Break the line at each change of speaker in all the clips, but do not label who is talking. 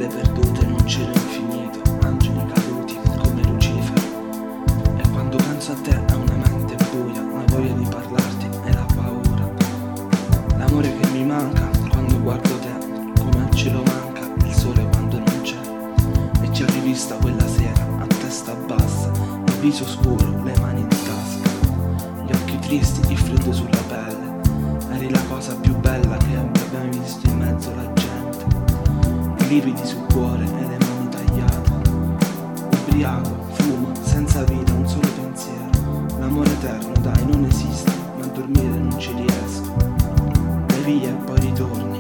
stelle perdute in un cielo infinito, angeli caduti come Lucifero. E quando penso a te è una mente buia, una voglia di parlarti e la paura. L'amore che mi manca quando guardo te, come al cielo manca il sole quando non c'è. E ci ho rivista quella sera, a testa bassa, il viso scuro, le mani in tasca, gli occhi tristi, il freddo sulla pelle. Eri la cosa più bella che abbiamo visto in mezzo alla gente. I lividi sul cuore e le mani tagliate. Ubriaco, fumo, senza vita, un solo pensiero. L'amore eterno, dai, non esiste, ma a dormire non ci riesco. Vai via e poi ritorni.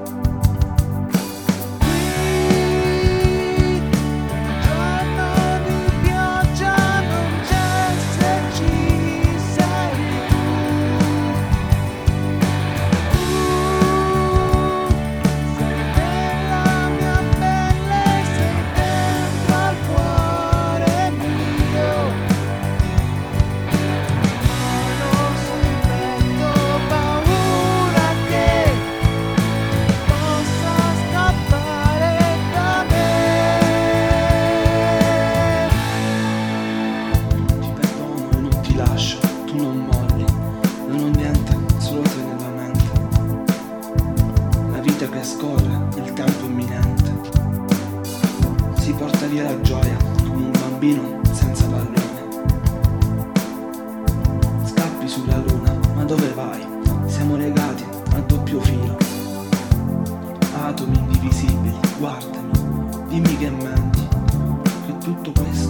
Tu non molli, non ho niente, solo te nella mente. La vita che scorre, il tempo imminente. Si porta via la gioia, come un bambino senza pallone. Scappi sulla luna, ma dove vai? Siamo legati a doppio filo. Atomi indivisibili, guardami, dimmi che menti, che tutto questo